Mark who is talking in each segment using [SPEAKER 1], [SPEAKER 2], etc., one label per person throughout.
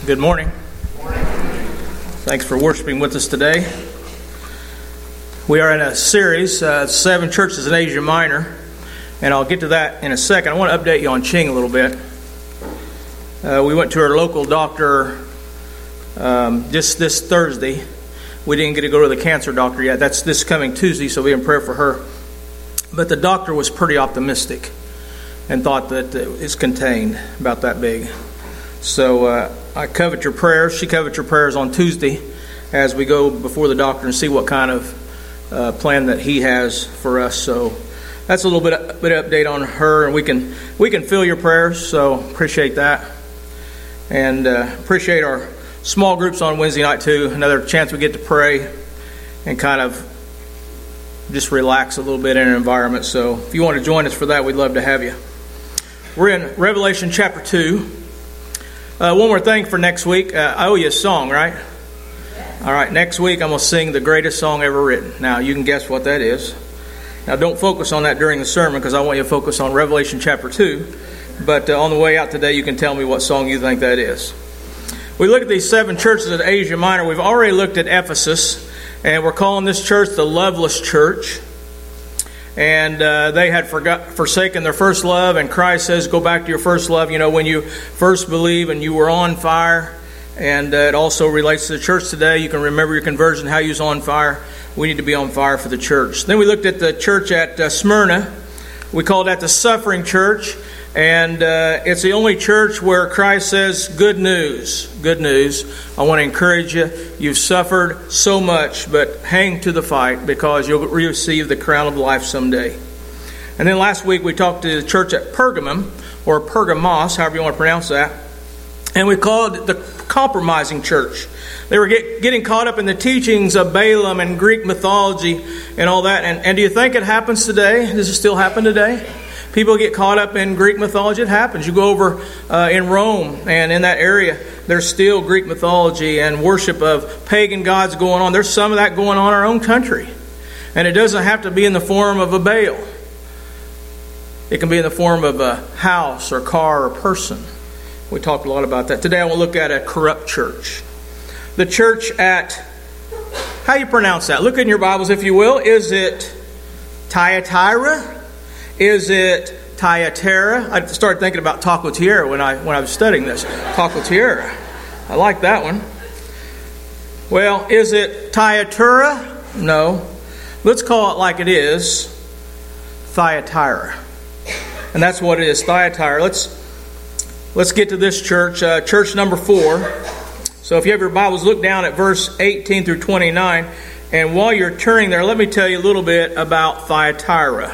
[SPEAKER 1] Good morning. Thanks for worshiping with us today. We are in a series, 7 churches in Asia Minor, and I'll get to that in a second. I want to update you on Ching a little bit. We went to our local doctor just this Thursday. We didn't get to go to the cancer doctor yet. That's this coming Tuesday, so be in prayer for her. But the doctor was pretty optimistic and thought that it's contained, about that big. So I covet your prayers. She covets your prayers on Tuesday as we go before the doctor and see what kind of plan that he has for us. So that's a little bit of update on her, and we can feel your prayers. So appreciate that, and appreciate our small groups on Wednesday night too. Another chance we get to pray and kind of just relax a little bit in an environment. So if you want to join us for that, we'd love to have you. We're in Revelation chapter 2. One more thing for next week. I owe you a song, right? All right, next week I'm going to sing the greatest song ever written. Now, you can guess what that is. Now, don't focus on that during the sermon because I want you to focus on Revelation chapter 2. But on the way out today, you can tell me what song you think that is. We look at these 7 churches at Asia Minor. We've already looked at Ephesus, and we're calling this church the Loveless Church. And they had forsaken their first love, and Christ says, go back to your first love. You know, when you first believe and you were on fire. And it also relates to the church today. You can remember your conversion, how you was on fire. We need to be on fire for the church. Then we looked at the church at Smyrna. We called that the Suffering Church. And it's the only church where Christ says, good news, good news. I want to encourage you. You've suffered so much, but hang to the fight because you'll receive the crown of life someday. And then last week we talked to the church at Pergamum, or Pergamos, however you want to pronounce that. And we called it the compromising church. They were getting caught up in the teachings of Balaam and Greek mythology and all that. And do you think it happens today? Does it still happen today? People get caught up in Greek mythology. It happens. You go over in Rome and in that area, there's still Greek mythology and worship of pagan gods going on. There's some of that going on in our own country. And it doesn't have to be in the form of a Baal. It can be in the form of a house or car or person. We talked a lot about that. Today I want to look at a corrupt church. The church at, how you pronounce that? Look in your Bibles if you will. Is it Thyatira? Is it Thyatira? I started thinking about Tacotera when I was studying this. Tacotera. I like that one. Well, is it Thyatira? No. Let's call it like it is. Thyatira. And that's what it is, Thyatira. Let's get to this church. Church number 4. So if you have your Bibles, look down at verse 18 through 29. And while you're turning there, let me tell you a little bit about Thyatira.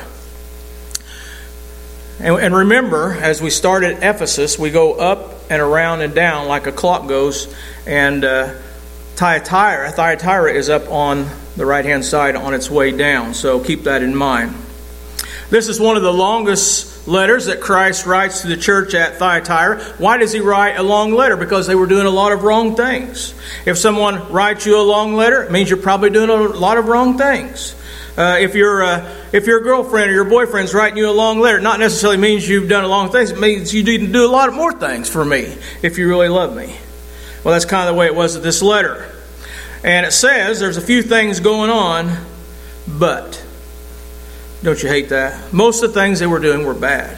[SPEAKER 1] And remember, as we start at Ephesus, we go up and around and down like a clock goes. And Thyatira is up on the right-hand side on its way down. So keep that in mind. This is one of the longest letters that Christ writes to the church at Thyatira. Why does he write a long letter? Because they were doing a lot of wrong things. If someone writes you a long letter, it means you're probably doing a lot of wrong things. If your girlfriend or your boyfriend's writing you a long letter, not necessarily means you've done a long things. It means you need to do a lot more things for me if you really love me. Well, that's kind of the way it was with this letter. And it says there's a few things going on, but don't you hate that? Most of the things they were doing were bad.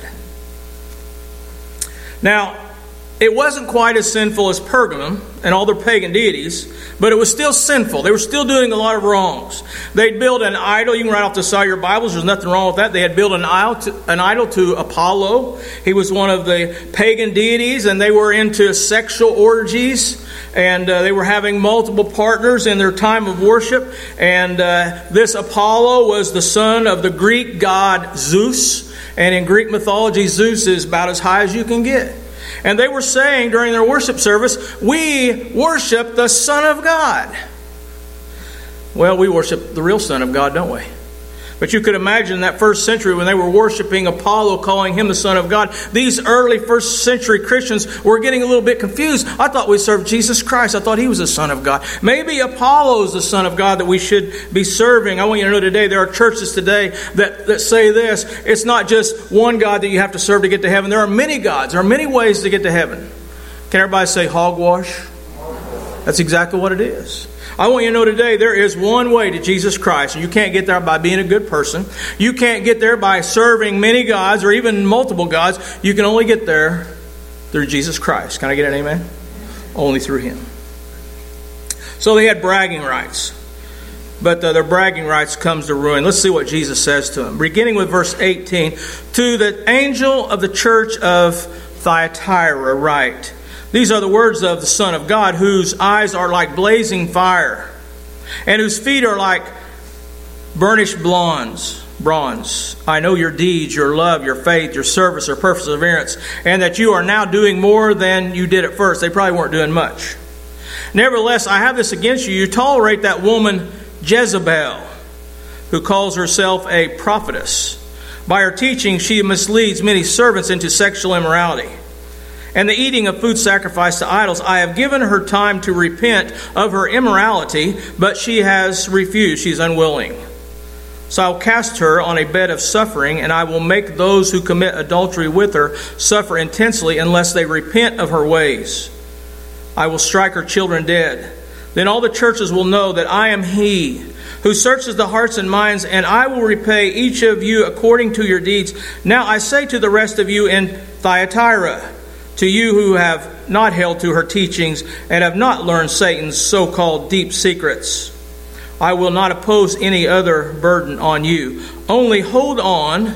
[SPEAKER 1] Now, it wasn't quite as sinful as Pergamum and all their pagan deities, but it was still sinful. They were still doing a lot of wrongs. They'd build an idol. You can write off the side of your Bibles. There's nothing wrong with that. They had built an idol to Apollo. He was one of the pagan deities, and they were into sexual orgies. And they were having multiple partners in their time of worship. And this Apollo was the son of the Greek god Zeus. And in Greek mythology, Zeus is about as high as you can get. And they were saying during their worship service, we worship the Son of God. Well, we worship the real Son of God, don't we? But you could imagine in that first century when they were worshiping Apollo, calling him the Son of God, these early first century Christians were getting a little bit confused. I thought we served Jesus Christ. I thought he was the Son of God. Maybe Apollo is the Son of God that we should be serving. I want you to know today there are churches today that say this. It's not just one God that you have to serve to get to heaven. There are many gods. There are many ways to get to heaven. Can everybody say hogwash? That's exactly what it is. I want you to know today there is one way to Jesus Christ. And you can't get there by being a good person. You can't get there by serving many gods or even multiple gods. You can only get there through Jesus Christ. Can I get an amen? Only through Him. So they had bragging rights. But their bragging rights comes to ruin. Let's see what Jesus says to them. Beginning with verse 18. To the angel of the church of Thyatira write. These are the words of the Son of God, whose eyes are like blazing fire, and whose feet are like burnished bronze. I know your deeds, your love, your faith, your service, your perseverance, and that you are now doing more than you did at first. They probably weren't doing much. Nevertheless, I have this against you. You tolerate that woman Jezebel, who calls herself a prophetess. By her teaching, she misleads many servants into sexual immorality and the eating of food sacrificed to idols. I have given her time to repent of her immorality, but she has refused. She's unwilling. So I'll cast her on a bed of suffering, and I will make those who commit adultery with her suffer intensely unless they repent of her ways. I will strike her children dead. Then all the churches will know that I am He who searches the hearts and minds, and I will repay each of you according to your deeds. Now I say to the rest of you in Thyatira, to you who have not held to her teachings and have not learned Satan's so-called deep secrets, I will not impose any other burden on you. Only hold on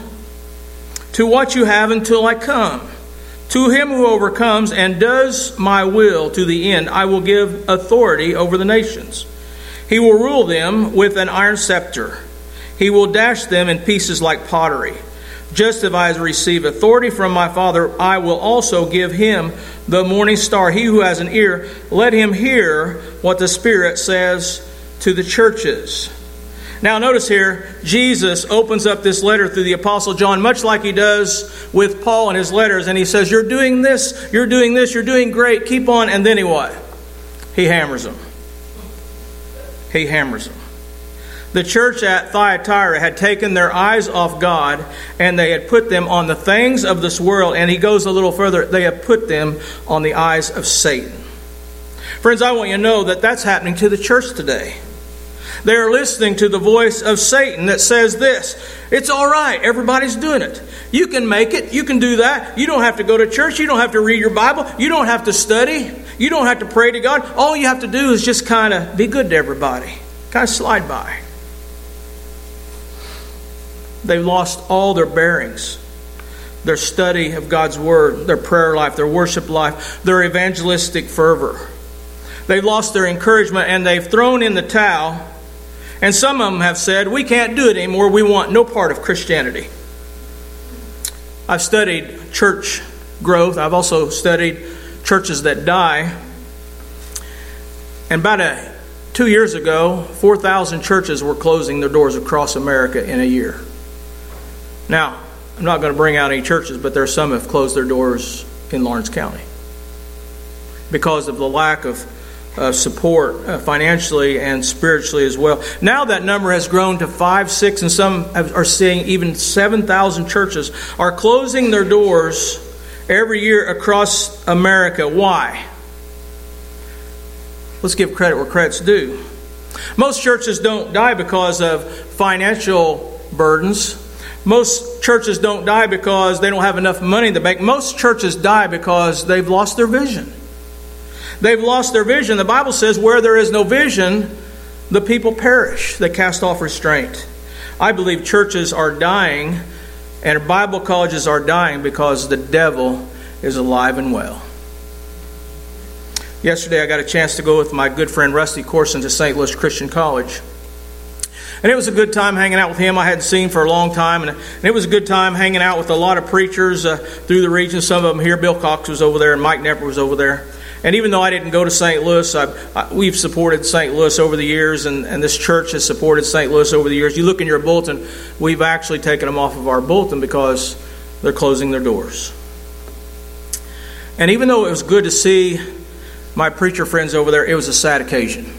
[SPEAKER 1] to what you have until I come. To him who overcomes and does my will to the end, I will give authority over the nations. He will rule them with an iron scepter. He will dash them in pieces like pottery. Just as I have received authority from my Father, I will also give him the morning star. He who has an ear, let him hear what the Spirit says to the churches. Now notice here, Jesus opens up this letter through the Apostle John, much like he does with Paul in his letters. And he says, you're doing this, you're doing this, you're doing great, keep on. And then he what? He hammers them. He hammers them. The church at Thyatira had taken their eyes off God and they had put them on the things of this world. And he goes a little further. They have put them on the eyes of Satan. Friends, I want you to know that that's happening to the church today. They're listening to the voice of Satan that says this: it's all right, everybody's doing it. You can make it, you can do that. You don't have to go to church, you don't have to read your Bible, you don't have to study, you don't have to pray to God. All you have to do is just kind of be good to everybody, kind of slide by. They've lost all their bearings. Their study of God's Word, their prayer life, their worship life, their evangelistic fervor. They've lost their encouragement and they've thrown in the towel. And some of them have said, we can't do it anymore. We want no part of Christianity. I've studied church growth. I've also studied churches that die. And about 2 years ago, 4,000 churches were closing their doors across America in a year. Now, I'm not going to bring out any churches, but there are some that have closed their doors in Lawrence County because of the lack of support financially and spiritually as well. Now that number has grown to 5, 6, and some are saying even 7,000 churches are closing their doors every year across America. Why? Let's give credit where credit's due. Most churches don't die because of financial burdens. Most churches don't die because they don't have enough money in the bank. Most churches die because they've lost their vision. They've lost their vision. The Bible says where there is no vision, the people perish. They cast off restraint. I believe churches are dying and Bible colleges are dying because the devil is alive and well. Yesterday I got a chance to go with my good friend Rusty Corson to St. Louis Christian College. And it was a good time hanging out with him. I hadn't seen for a long time. And it was a good time hanging out with a lot of preachers through the region. Some of them here. Bill Cox was over there and Mike Nepper was over there. And even though I didn't go to St. Louis, we've supported St. Louis over the years, and this church has supported St. Louis over the years. You look in your bulletin, we've actually taken them off of our bulletin because they're closing their doors. And even though it was good to see my preacher friends over there, it was a sad occasion.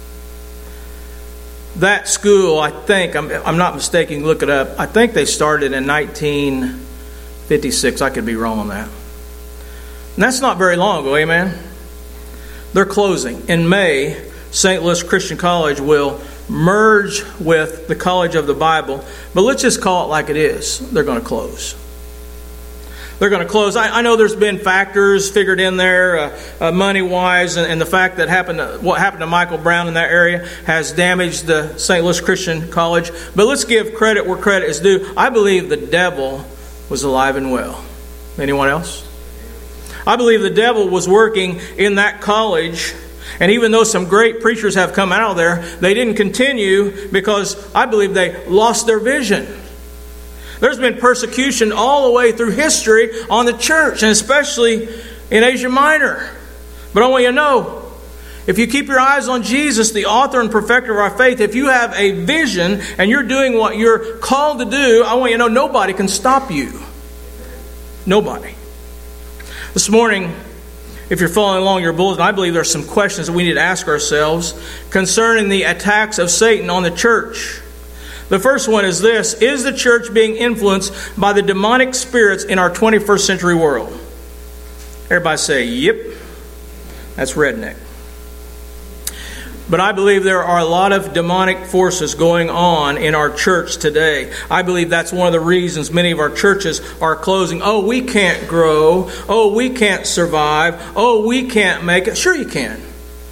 [SPEAKER 1] That school, I think, I'm not mistaken, look it up, I think they started in 1956. I could be wrong on that. And that's not very long ago, amen? They're closing. In May, St. Louis Christian College will merge with the College of the Bible. But let's just call it like it is. They're going to close. They're going to close. I know there's been factors figured in there, money-wise, and the fact that what happened to Michael Brown in that area has damaged the St. Louis Christian College. But let's give credit where credit is due. I believe the devil was alive and well. Anyone else? I believe the devil was working in that college. And even though some great preachers have come out of there, they didn't continue because I believe they lost their vision. There's been persecution all the way through history on the church, and especially in Asia Minor. But I want you to know, if you keep your eyes on Jesus, the author and perfecter of our faith, if you have a vision and you're doing what you're called to do, I want you to know nobody can stop you. Nobody. This morning, if you're following along your bulletin, I believe there are some questions that we need to ask ourselves concerning the attacks of Satan on the church. The first one is this: is the church being influenced by the demonic spirits in our 21st century world? Everybody say, yep. That's redneck. But I believe there are a lot of demonic forces going on in our church today. I believe that's one of the reasons many of our churches are closing. Oh, we can't grow. Oh, we can't survive. Oh, we can't make it. Sure you can.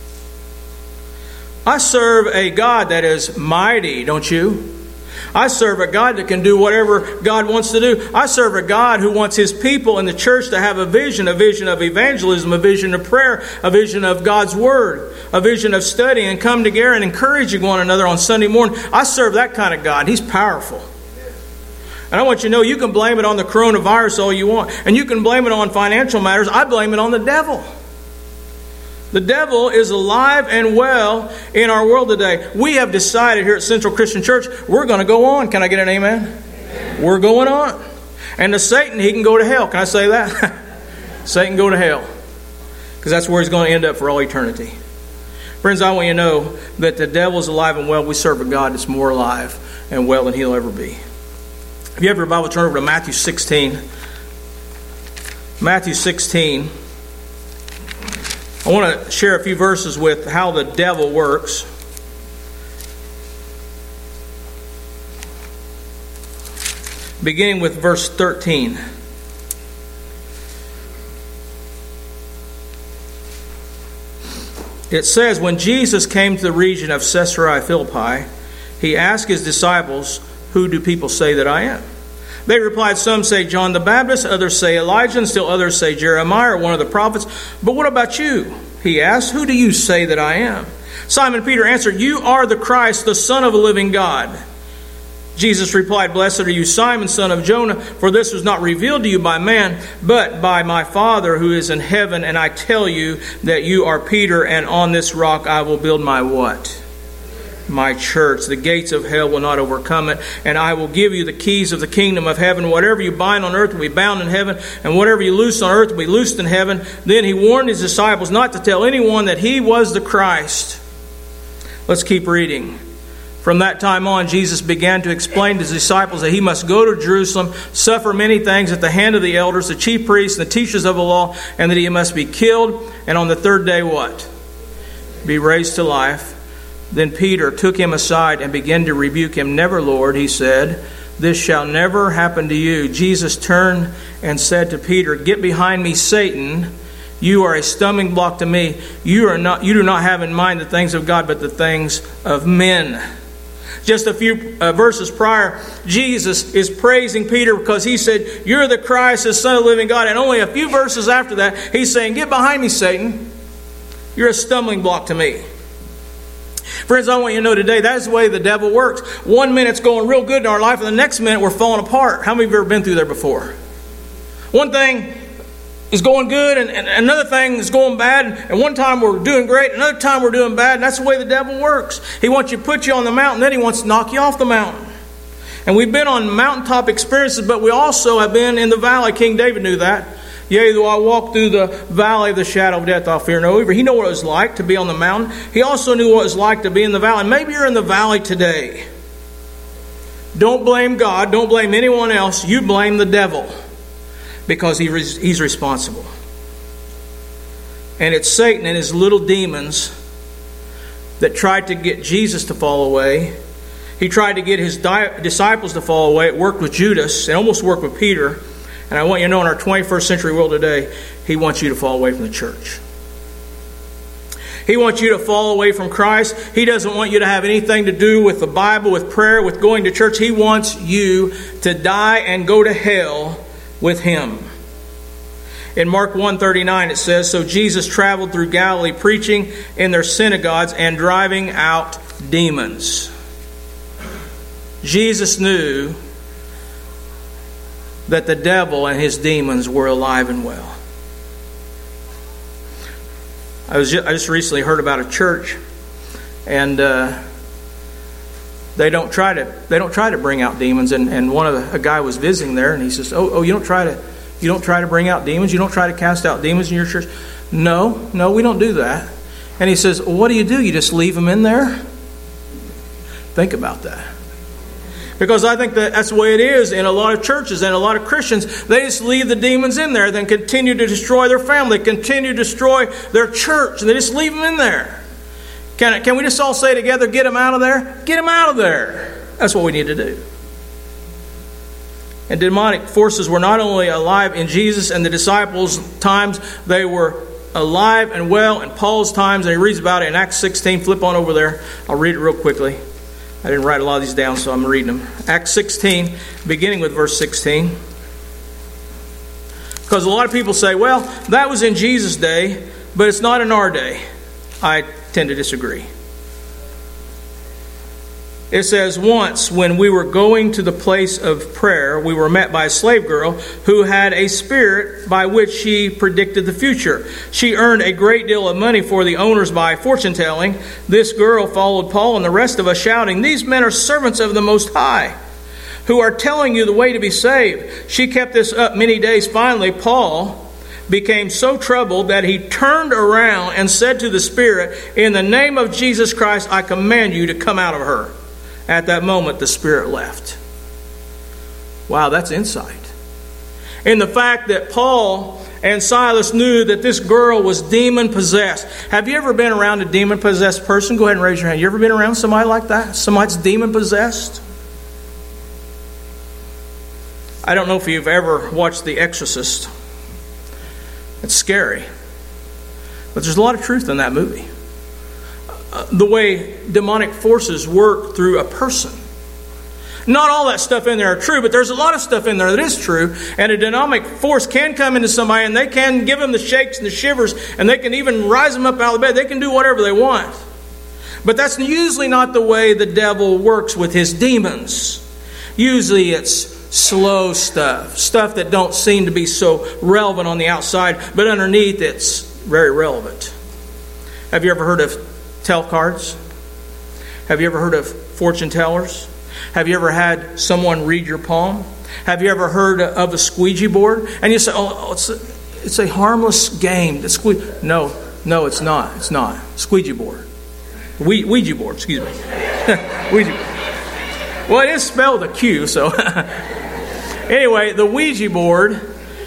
[SPEAKER 1] I serve a God that is mighty, don't you? I serve a God that can do whatever God wants to do. I serve a God who wants His people in the church to have a vision of evangelism, a vision of prayer, a vision of God's Word, a vision of studying and come together and encouraging one another on Sunday morning. I serve that kind of God. He's powerful. And I want you to know you can blame it on the coronavirus all you want. And you can blame it on financial matters. I blame it on the devil. The devil is alive and well in our world today. We have decided here at Central Christian Church, we're going to go on. Can I get an amen? Amen. We're going on. And to Satan, he can go to hell. Can I say that? Satan go to hell. Because that's where he's going to end up for all eternity. Friends, I want you to know that the devil is alive and well. We serve a God that's more alive and well than he'll ever be. If you have your Bible, turn over to Matthew 16. Matthew 16. I want to share a few verses with how the devil works. Beginning with verse 13. It says, when Jesus came to the region of Caesarea Philippi, he asked his disciples, who do people say that I am? They replied, some say John the Baptist, others say Elijah, and still others say Jeremiah or one of the prophets. But what about you? He asked, who do you say that I am? Simon Peter answered, you are the Christ, the Son of the living God. Jesus replied, blessed are you, Simon, son of Jonah, for this was not revealed to you by man, but by my Father who is in heaven. And I tell you that you are Peter, and on this rock I will build my what? My church. The gates of hell will not overcome it. And I will give you the keys of the kingdom of heaven. Whatever you bind on earth will be bound in heaven, and whatever you loose on earth will be loosed in heaven. Then he warned his disciples not to tell anyone that he was the Christ. Let's keep reading. From that time on, Jesus began to explain to his disciples that he must go to Jerusalem, suffer many things at the hand of the elders, the chief priests, and the teachers of the law, and that he must be killed, and on the third day what? Be raised to life. Then Peter took him aside and began to rebuke him. Never, Lord, he said, this shall never happen to you. Jesus turned and said to Peter, get behind me, Satan. You are a stumbling block to me. You do not have in mind the things of God, but the things of men. Just a few verses prior, Jesus is praising Peter because he said, you're the Christ, the Son of the living God. And only a few verses after that, he's saying, get behind me, Satan. You're a stumbling block to me. Friends, I want you to know today, that's the way the devil works. 1 minute's going real good in our life, and the next minute we're falling apart. How many of you have ever been through there before? One thing is going good, and another thing is going bad, and one time we're doing great, another time we're doing bad, and that's the way the devil works. He wants you to put you on the mountain, then he wants to knock you off the mountain. And we've been on mountaintop experiences, but we also have been in the valley. King David knew that. Yea, though I walk through the valley of the shadow of death, I'll fear no evil. He knew what it was like to be on the mountain. He also knew what it was like to be in the valley. And maybe you're in the valley today. Don't blame God. Don't blame anyone else. You blame the devil because he's responsible. And it's Satan and his little demons that tried to get Jesus to fall away. He tried to get his disciples to fall away. It worked with Judas. It almost worked with Peter. And I want you to know, in our 21st century world today, he wants you to fall away from the church. He wants you to fall away from Christ. He doesn't want you to have anything to do with the Bible, with prayer, with going to church. He wants you to die and go to hell with him. In Mark 1:39 it says, "So Jesus traveled through Galilee, preaching in their synagogues and driving out demons." Jesus knew that the devil and his demons were alive and well. I just recently heard about a church, and they don't try to bring out demons. And a guy was visiting there, and he says, "Oh, you don't try to bring out demons. You don't try to cast out demons in your church." No, we don't do that. And he says, "Well, what do? You just leave them in there?" Think about that. Because I think that's the way it is in a lot of churches and a lot of Christians. They just leave the demons in there, then continue to destroy their family, continue to destroy their church, and they just leave them in there. Can we just all say together, "Get them out of there"? Get them out of there. That's what we need to do. And demonic forces were not only alive in Jesus and the disciples' times, they were alive and well in Paul's times. And he reads about it in Acts 16. Flip on over there. I'll read it real quickly. I didn't write a lot of these down, so I'm reading them. Acts 16, beginning with verse 16. Because a lot of people say, "Well, that was in Jesus' day, but it's not in our day." I tend to disagree. It says, "Once, when we were going to the place of prayer, we were met by a slave girl who had a spirit by which she predicted the future. She earned a great deal of money for the owners by fortune-telling. This girl followed Paul and the rest of us, shouting, 'These men are servants of the Most High, who are telling you the way to be saved.' She kept this up many days. Finally, Paul became so troubled that he turned around and said to the spirit, 'In the name of Jesus Christ, I command you to come out of her.' At that moment, the spirit left." Wow, that's insight. In the fact that Paul and Silas knew that this girl was demon-possessed. Have you ever been around a demon-possessed person? Go ahead and raise your hand. You ever been around somebody like that? Somebody's demon-possessed? I don't know if you've ever watched The Exorcist. It's scary. But there's a lot of truth in that movie. The way demonic forces work through a person. Not all that stuff in there are true, but there's a lot of stuff in there that is true. And a demonic force can come into somebody and they can give them the shakes and the shivers, and they can even rise them up out of bed. They can do whatever they want. But that's usually not the way the devil works with his demons. Usually it's slow stuff that don't seem to be so relevant on the outside, but underneath it's very relevant. Have you ever heard of tell cards? Have you ever heard of fortune tellers? Have you ever had someone read your palm? Have you ever heard of a squeegee board? And you say, "Oh, it's a harmless game." No, it's not. It's not. Squeegee board. Ouija board, excuse me. Ouija board. Well, it is spelled a Q, so. Anyway, the Ouija board,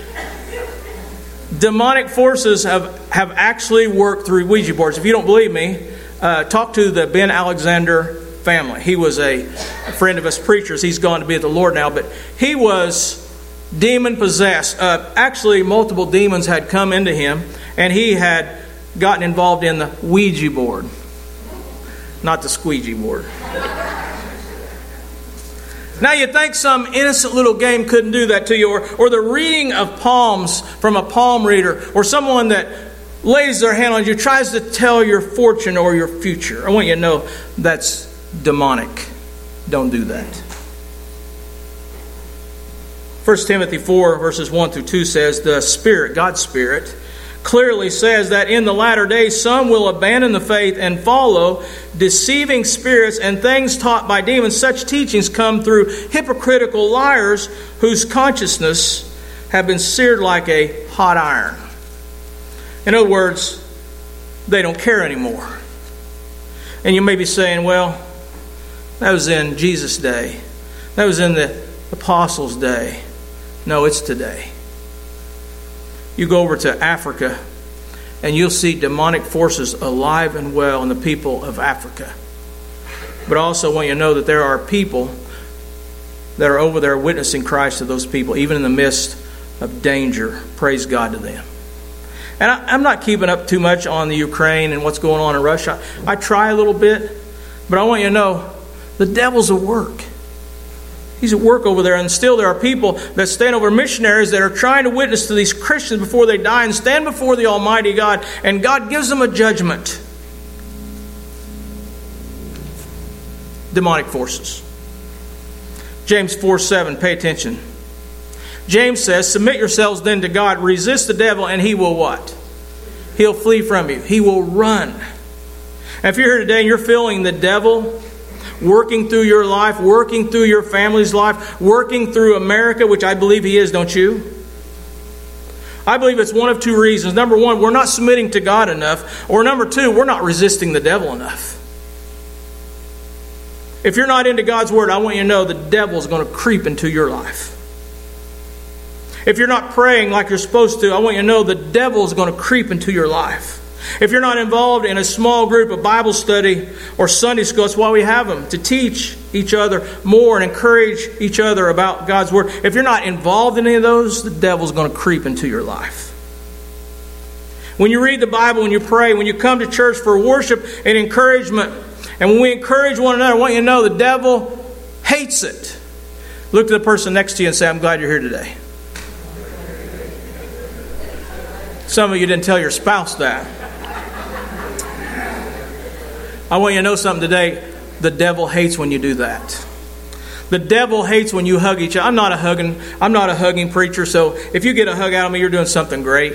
[SPEAKER 1] demonic forces have actually worked through Ouija boards. If you don't believe me, talk to the Ben Alexander family. He was a friend of us preachers. He's gone to be with the Lord now, but he was demon-possessed. Actually, multiple demons had come into him, and he had gotten involved in the Ouija board, not the squeegee board. Now you'd think some innocent little game couldn't do that to you, or the reading of palms from a palm reader, or someone that lays their hand on you, tries to tell your fortune or your future. I want you to know that's demonic. Don't do that. 1 Timothy 4 verses 1 through 2 says, "The Spirit, God's Spirit, clearly says that in the latter days some will abandon the faith and follow deceiving spirits and things taught by demons. Such teachings come through hypocritical liars whose consciousness have been seared like a hot iron." In other words, they don't care anymore. And you may be saying, "Well, that was in Jesus' day. That was in the apostles' day." No, it's today. You go over to Africa and you'll see demonic forces alive and well in the people of Africa. But I also want you to know that there are people that are over there witnessing Christ to those people, even in the midst of danger. Praise God to them. And I'm not keeping up too much on the Ukraine and what's going on in Russia. I try a little bit, but I want you to know the devil's at work. He's at work over there, and still there are people that stand over missionaries that are trying to witness to these Christians before they die and stand before the Almighty God, and God gives them a judgment. Demonic forces. James 4:7, pay attention. James says, submit yourselves then to God, resist the devil, and he will what? He'll flee from you. He will run. And if you're here today and you're feeling the devil working through your life, working through your family's life, working through America, which I believe he is, don't you? I believe it's one of two reasons. Number one, we're not submitting to God enough. Or number two, we're not resisting the devil enough. If you're not into God's Word, I want you to know the devil's going to creep into your life. If you're not praying like you're supposed to, I want you to know the devil's going to creep into your life. If you're not involved in a small group of Bible study or Sunday school, that's why we have them, to teach each other more and encourage each other about God's Word. If you're not involved in any of those, the devil's going to creep into your life. When you read the Bible, when you pray, when you come to church for worship and encouragement, and when we encourage one another, I want you to know the devil hates it. Look to the person next to you and say, I'm glad you're here today. Some of you didn't tell your spouse that. I want you to know something today. The devil hates when you do that. The devil hates when you hug each other. I'm not a hugging preacher, so if you get a hug out of me, you're doing something great.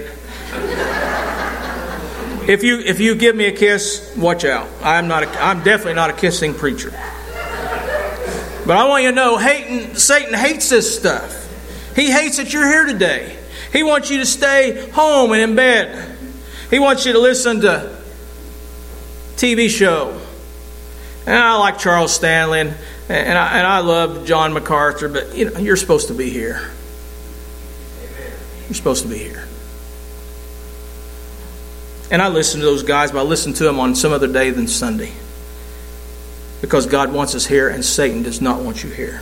[SPEAKER 1] If you give me a kiss, watch out. I'm definitely not a kissing preacher. But I want you to know, Satan hates this stuff. He hates that you're here today. He wants you to stay home and in bed. He wants you to listen to TV show. And I like Charles Stanley and I love John MacArthur, but you're supposed to be here. You're supposed to be here. And I listen to those guys, but I listen to them on some other day than Sunday. Because God wants us here and Satan does not want you here.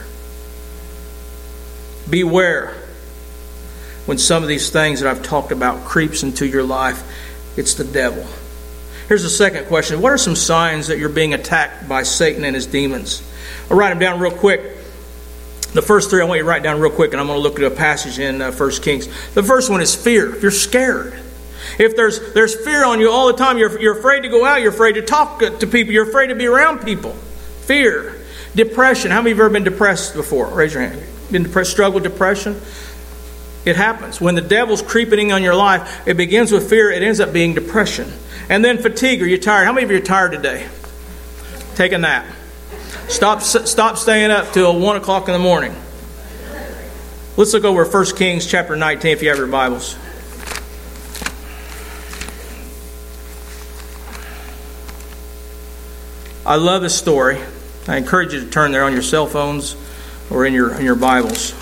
[SPEAKER 1] Beware when some of these things that I've talked about creeps into your life. It's the devil. Here's the second question. What are some signs that you're being attacked by Satan and his demons? I'll write them down real quick. The first three I want you to write down real quick, and I'm going to look at a passage in 1 Kings. The first one is fear. If you're scared. If there's fear on you all the time, you're afraid to go out, you're afraid to talk to people, you're afraid to be around people. Fear. Depression. How many of you have ever been depressed before? Raise your hand. Been depressed, struggled with depression? It happens. When the devil's creeping in on your life, it begins with fear, it ends up being depression. And then fatigue. Are you tired? How many of you are tired today? Take a nap. Stop staying up till 1 o'clock in the morning. Let's look over 1 Kings chapter 19 if you have your Bibles. I love this story. I encourage you to turn there on your cell phones or in your Bibles.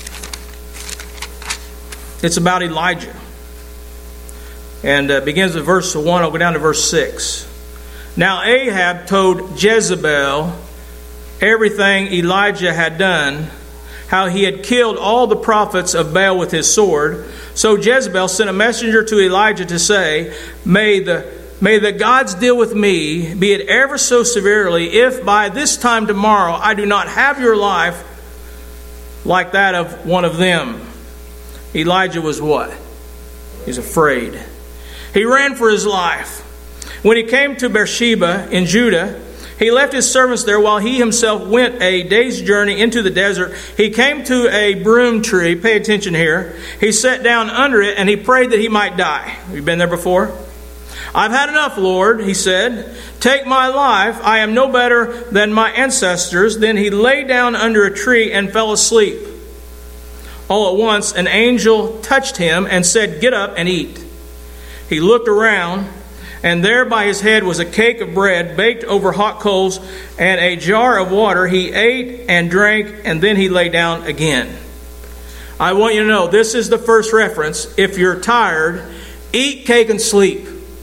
[SPEAKER 1] It's about Elijah. And it begins with verse 1. I'll go down to verse 6. Now Ahab told Jezebel everything Elijah had done, how he had killed all the prophets of Baal with his sword. So Jezebel sent a messenger to Elijah to say, May the gods deal with me, be it ever so severely, if by this time tomorrow I do not have your life like that of one of them. Elijah was what? He's afraid. He ran for his life. When he came to Beersheba in Judah, he left his servants there while he himself went a day's journey into the desert. He came to a broom tree. Pay attention here. He sat down under it and he prayed that he might die. Have you been there before? I've had enough, Lord, he said. Take my life. I am no better than my ancestors. Then he lay down under a tree and fell asleep. All at once, an angel touched him and said, Get up and eat. He looked around, and there by his head was a cake of bread baked over hot coals and a jar of water. He ate and drank, and then he lay down again. I want you to know, this is the first reference. If you're tired, Eat cake and sleep.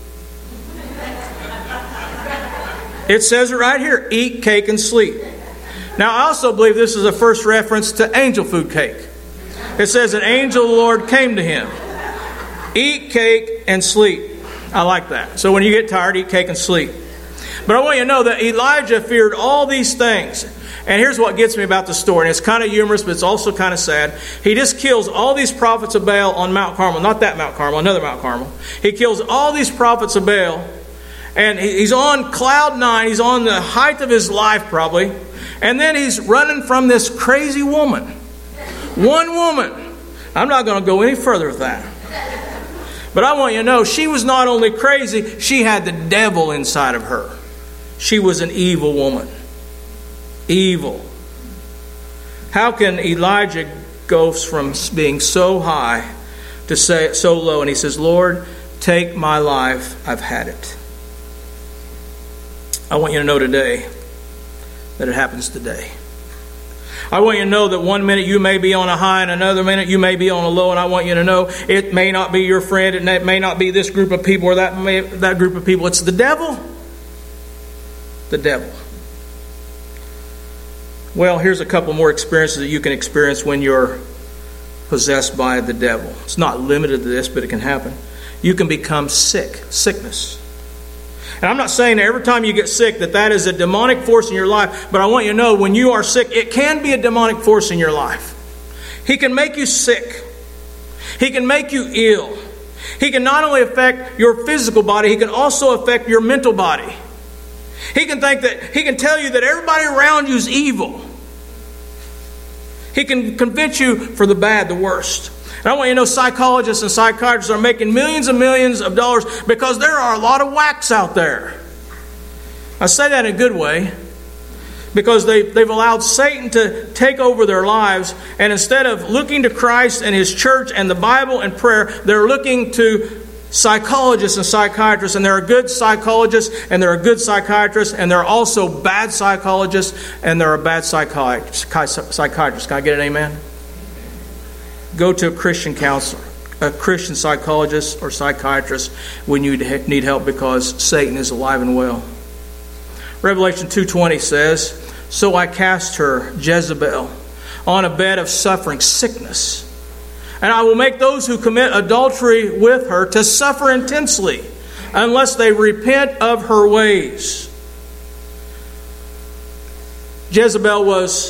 [SPEAKER 1] It says it right here. Eat cake and sleep. Now, I also believe this is a first reference to angel food cake. It says an angel of the Lord came to him. Eat cake and sleep. I like that. So when you get tired, eat cake and sleep. But I want you to know that Elijah feared all these things. And here's what gets me about the story. And it's kind of humorous, but it's also kind of sad. He just kills all these prophets of Baal on Mount Carmel. Not that Mount Carmel, another Mount Carmel. He kills all these prophets of Baal. And he's on cloud 9. He's on the height of his life probably. And then he's running from this crazy woman. One woman. I'm not going to go any further with that. But I want you to know, she was not only crazy, she had the devil inside of her. She was an evil woman. Evil. How can Elijah go from being so high to say so low? And he says, Lord, take my life. I've had it. I want you to know today that it happens today. I want you to know that one minute you may be on a high and another minute you may be on a low. And I want you to know it may not be your friend. It may not be this group of people or that group of people. It's the devil. The devil. Well, here's a couple more experiences that you can experience when you're possessed by the devil. It's not limited to this, but it can happen. You can become sick. Sickness. And I'm not saying that every time you get sick that is a demonic force in your life, but I want you to know when you are sick, it can be a demonic force in your life. He can make you sick. He can make you ill. He can not only affect your physical body, he can also affect your mental body. He can tell you that everybody around you is evil. He can convince you for the bad, the worst. And I want you to know psychologists and psychiatrists are making millions and millions of dollars because there are a lot of whacks out there. I say that in a good way because they've allowed Satan to take over their lives, and instead of looking to Christ and His church and the Bible and prayer, they're looking to psychologists and psychiatrists, and there are good psychologists and there are good psychiatrists, and there are also bad psychologists and there are bad psychiatrists. Can I get an amen? Go to a Christian counselor, a Christian psychologist or psychiatrist when you need help because Satan is alive and well. Revelation 2:20 says, "So I cast her, Jezebel, on a bed of suffering, sickness. And I will make those who commit adultery with her to suffer intensely unless they repent of her ways." Jezebel was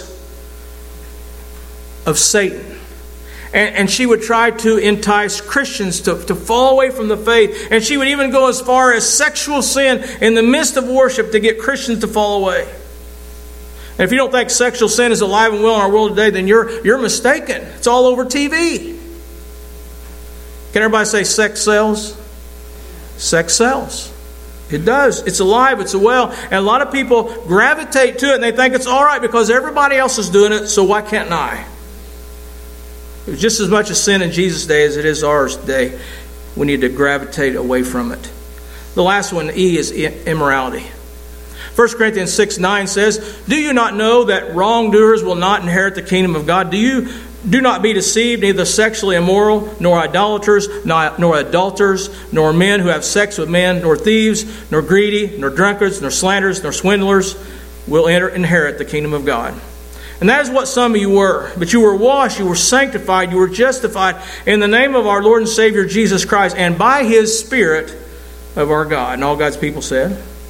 [SPEAKER 1] of Satan. And she would try to entice Christians to fall away from the faith. And she would even go as far as sexual sin in the midst of worship to get Christians to fall away. And if you don't think sexual sin is alive and well in our world today, then you're mistaken. It's all over TV. Can everybody say sex sells? Sex sells. It does. It's alive. It's well. And a lot of people gravitate to it and they think it's all right because everybody else is doing it, so why can't I? It was just as much a sin in Jesus' day as it is ours today. We need to gravitate away from it. The last one, E, is immorality. 1 Corinthians 6:9 says, "Do you not know that wrongdoers will not inherit the kingdom of God? Do not be deceived, neither sexually immoral, nor idolaters, nor adulterers, nor men who have sex with men, nor thieves, nor greedy, nor drunkards, nor slanderers, nor swindlers will inherit the kingdom of God." And that is what some of you were. But you were washed, you were sanctified, you were justified in the name of our Lord and Savior Jesus Christ and by His Spirit of our God. And all God's people said.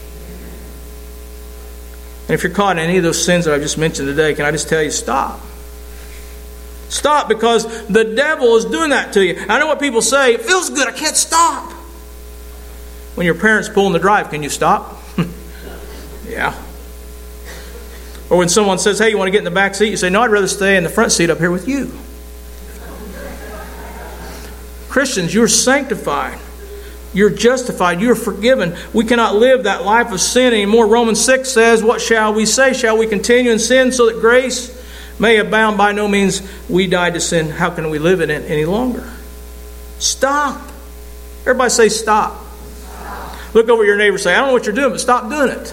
[SPEAKER 1] And if you're caught in any of those sins that I've just mentioned today, can I just tell you, stop. Stop, because the devil is doing that to you. I know what people say, it feels good, I can't stop. When your parents pull in the drive, can you stop? Yeah. Or when someone says, "Hey, you want to get in the back seat?" You say, "No, I'd rather stay in the front seat up here with you." Christians, you're sanctified. You're justified. You're forgiven. We cannot live that life of sin anymore. Romans 6 says, "What shall we say? Shall we continue in sin so that grace may abound?" By no means we died to sin. How can we live in it any longer? Stop. Everybody say stop. Look over at your neighbor and say, "I don't know what you're doing, but stop doing it."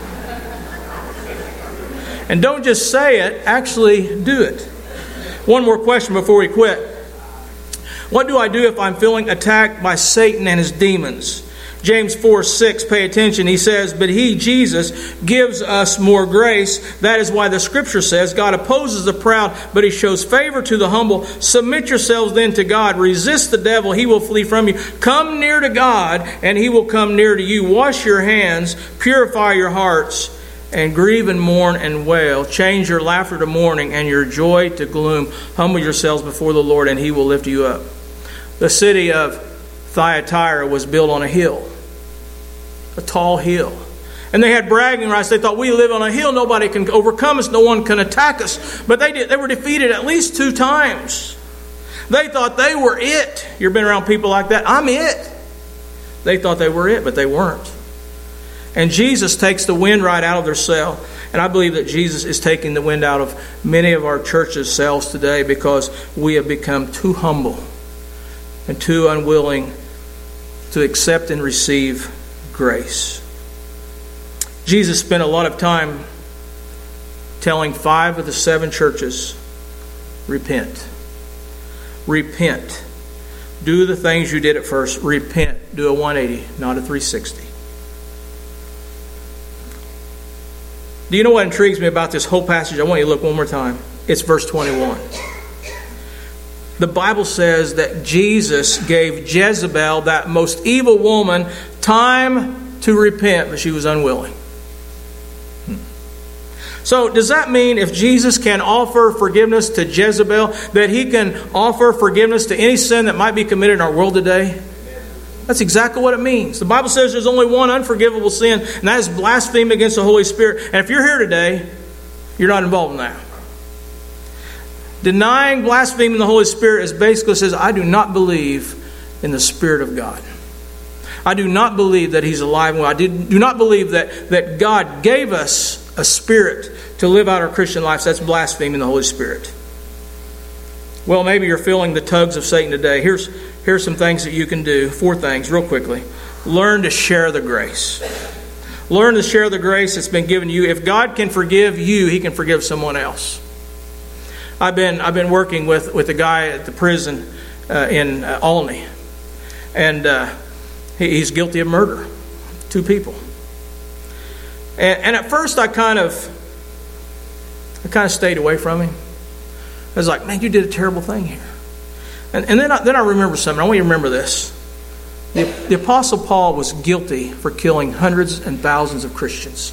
[SPEAKER 1] And don't just say it, actually do it. One more question before we quit. What do I do if I'm feeling attacked by Satan and his demons? James 4:6, pay attention. He says, but He, Jesus, gives us more grace. That is why the Scripture says, God opposes the proud, but He shows favor to the humble. Submit yourselves then to God. Resist the devil, he will flee from you. Come near to God, and He will come near to you. Wash your hands, purify your hearts, and grieve and mourn and wail. Change your laughter to mourning and your joy to gloom. Humble yourselves before the Lord, and He will lift you up. The city of Thyatira was built on a hill. A tall hill. And they had bragging rights. They thought, we live on a hill. Nobody can overcome us. No one can attack us. But they were defeated at least 2 times. They thought they were it. You've been around people like that. I'm it. They thought they were it, but they weren't. And Jesus takes the wind right out of their sail. And I believe that Jesus is taking the wind out of many of our churches' sails today because we have become too humble and too unwilling to accept and receive grace. Jesus spent a lot of time telling 5 of the 7 churches, repent. Repent. Do the things you did at first. Repent. Do a 180, not a 360. Do you know what intrigues me about this whole passage? I want you to look one more time. It's verse 21. The Bible says that Jesus gave Jezebel, that most evil woman, time to repent, but she was unwilling. So does that mean if Jesus can offer forgiveness to Jezebel, that He can offer forgiveness to any sin that might be committed in our world today? That's exactly what it means. The Bible says there's only one unforgivable sin, and that is blasphemy against the Holy Spirit. And if you're here today, you're not involved in that. Denying blaspheming the Holy Spirit is basically says, I do not believe in the Spirit of God. I do not believe that He's alive. I do not believe that God gave us a spirit to live out our Christian lives. That's blaspheming the Holy Spirit. Well, maybe you're feeling the tugs of Satan today. Here's some things that you can do. 4 things, real quickly. Learn to share the grace. Learn to share the grace that's been given you. If God can forgive you, He can forgive someone else. I've been working with a guy at the prison in Olney, and he's guilty of murder. 2 people. And at first I kind of stayed away from him. I was like, man, you did a terrible thing here. And then I remember something. I want you to remember this. The Apostle Paul was guilty for killing hundreds and thousands of Christians.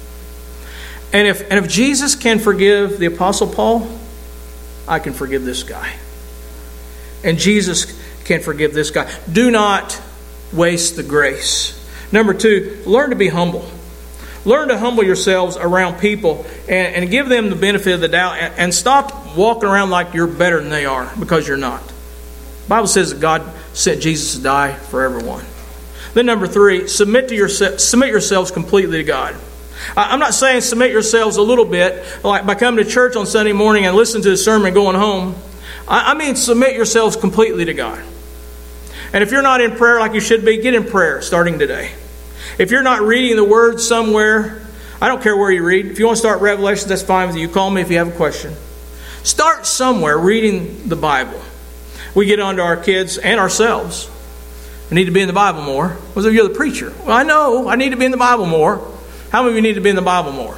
[SPEAKER 1] And if Jesus can forgive the Apostle Paul, I can forgive this guy. And Jesus can forgive this guy. Do not waste the grace. Number 2, learn to be humble. Learn to humble yourselves around people and give them the benefit of the doubt and stop walking around like you're better than they are, because you're not. The Bible says that God sent Jesus to die for everyone. Then number 3, submit yourselves completely to God. I'm not saying submit yourselves a little bit, like by coming to church on Sunday morning and listening to the sermon and going home. I mean submit yourselves completely to God. And if you're not in prayer like you should be, get in prayer starting today. If you're not reading the Word somewhere, I don't care where you read. If you want to start Revelation, that's fine with you. Call me if you have a question. Start somewhere reading the Bible. We get on to our kids and ourselves. We need to be in the Bible more. Well, you're the preacher. Well, I know. I need to be in the Bible more. How many of you need to be in the Bible more?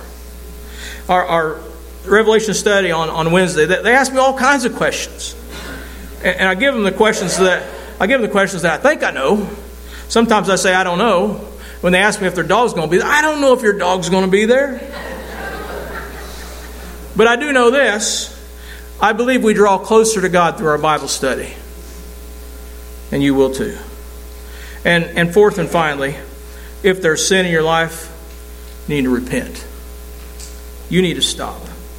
[SPEAKER 1] Our Revelation study on Wednesday, they ask me all kinds of questions. And I give them the questions that I think I know. Sometimes I say I don't know. When they ask me if their dog's going to be there, I don't know if your dog's going to be there. But I do know this. I believe we draw closer to God through our Bible study. And you will too. And fourth and finally, if there's sin in your life, you need to repent. You need to stop.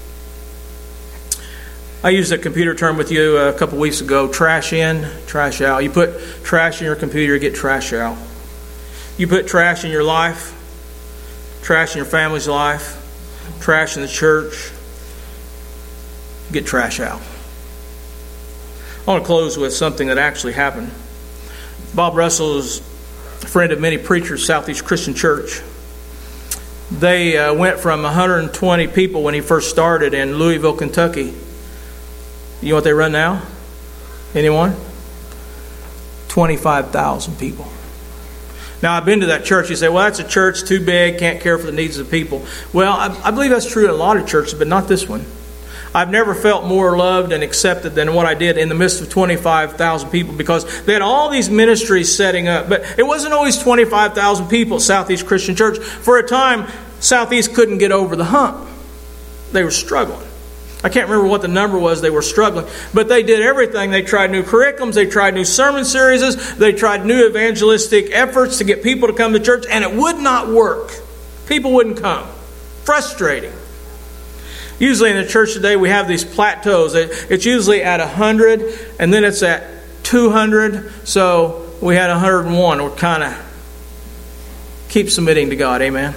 [SPEAKER 1] I used a computer term with you a couple weeks ago, trash in, trash out. You put trash in your computer, you get trash out. You put trash in your life, trash in your family's life, trash in the church, get trash out. I want to close with something that actually happened. Bob Russell is a friend of many preachers, Southeast Christian Church. They went from 120 people when he first started in Louisville, Kentucky. You know what they run now? Anyone? 25,000 people. Now, I've been to that church. You say, well, that's a church too big, can't care for the needs of the people. Well, I believe that's true in a lot of churches, but not this one. I've never felt more loved and accepted than what I did in the midst of 25,000 people, because they had all these ministries setting up. But it wasn't always 25,000 people at Southeast Christian Church. For a time, Southeast couldn't get over the hump. They were struggling. I can't remember what the number was. They were struggling. But they did everything. They tried new curriculums. They tried new sermon series. They tried new evangelistic efforts to get people to come to church. And it would not work. People wouldn't come. Frustrating. Usually in the church today, we have these plateaus. It's usually at 100, and then it's at 200. So we had 101. We're kind of keep submitting to God. Amen.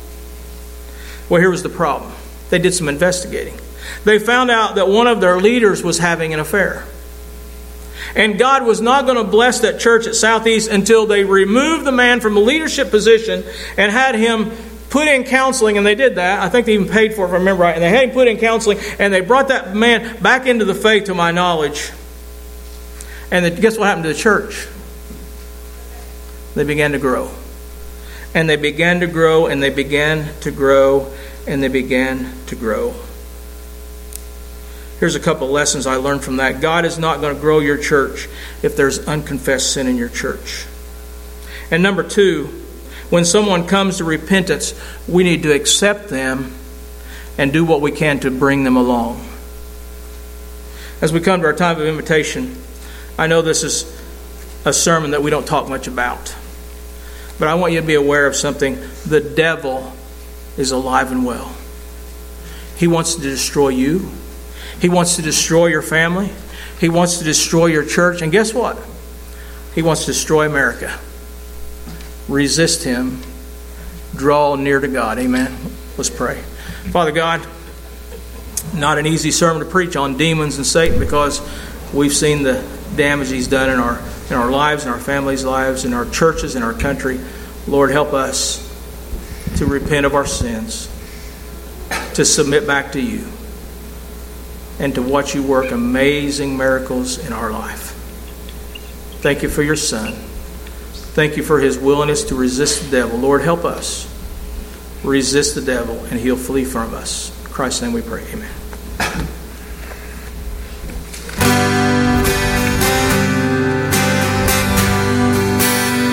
[SPEAKER 1] Well, here was the problem. They did some investigating. They found out that one of their leaders was having an affair. And God was not going to bless that church at Southeast until they removed the man from the leadership position and had him put in counseling. And they did that. I think they even paid for it, if I remember right. And they had him put in counseling, and they brought that man back into the faith, to my knowledge. And guess what happened to the church? They began to grow. And they began to grow, and they began to grow, and they began to grow. Here's a couple of lessons I learned from that. God is not going to grow your church if there's unconfessed sin in your church. And number two, when someone comes to repentance, we need to accept them and do what we can to bring them along. As we come to our time of invitation, I know this is a sermon that we don't talk much about. But I want you to be aware of something. The devil is alive and well. He wants to destroy you. He wants to destroy your family. He wants to destroy your church. And guess what? He wants to destroy America. Resist him. Draw near to God. Amen. Let's pray. Father God, not an easy sermon to preach on demons and Satan, because we've seen the damage he's done in our lives, in our families' lives, in our churches, in our country. Lord, help us to repent of our sins, to submit back to you, and to watch you work amazing miracles in our life. Thank you for your Son. Thank you for his willingness to resist the devil. Lord, help us resist the devil, and he'll flee from us. In Christ's name we pray. Amen.